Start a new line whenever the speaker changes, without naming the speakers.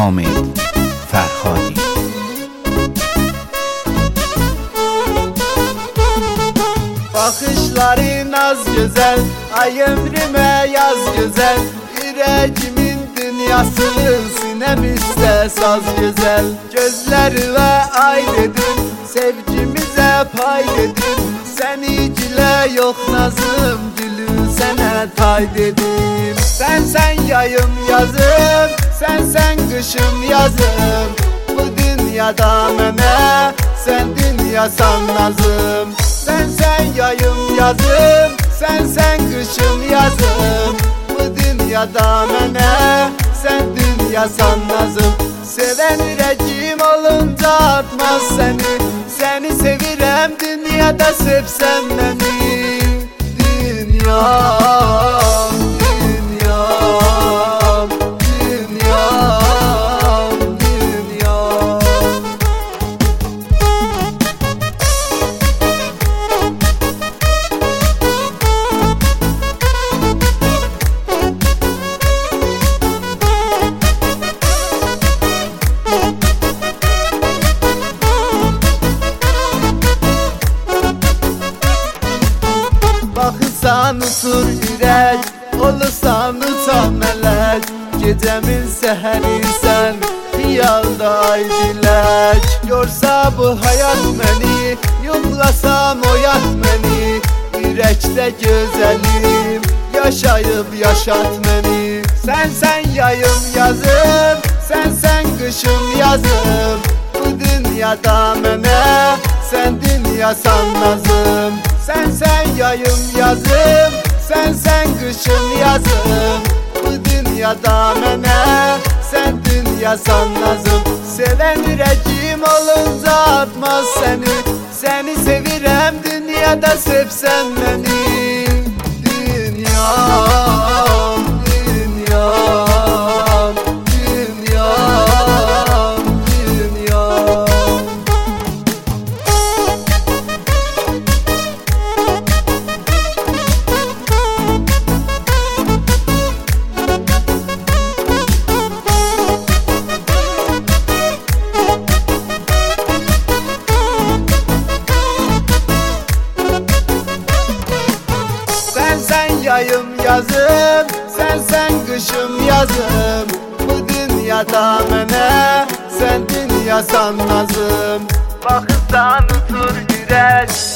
Hamid Ferhadi.
Bakışların az güzel, ay ömrüme yaz güzel. Yüreğimin dünyası, sinem ise saz güzel. Gözleri ve ayrıdır, sevgimize paylıdır. Seniciyle yok nazım, gülü sene tay dedim. Sen yayım yazım, sen kışım yazım. Bu dünyada mene, sen dünyasan nazım. Sen yayım yazım, sen kışım yazım. Bu dünyada mene, sen dünyasan nazım. Seven yüreğim olunca atmaz seni. Seni sevirem dünyada sevsem beni. Dünyam, dünyam, dünyam, dünyam. Bakırsan utur yürek, olursan utan melek. Gecemin seheri sen, hiyalda ay dilek. Yorsa bu hayat beni, yumlasam oyat beni. Yürekte güzelim, yaşayıp yaşat beni. Sen yayım yazım, sen kışım yazım. Bu dünyada mene, sen dünyasan nazım. Sen yayım yazım, sen kışım yazım. Bu dünyada mene, sen dünyasan nazım. Seven yüreğim olunca atmaz seni. Seni sevirem dünyada sevsen beni. Dünyam, dünyam, dünyam, dünyam. Sen yayım yazım, sen kışım yazım. Bu dünyada mene, sen dünyasan nazım. Bakırsan utur yürek,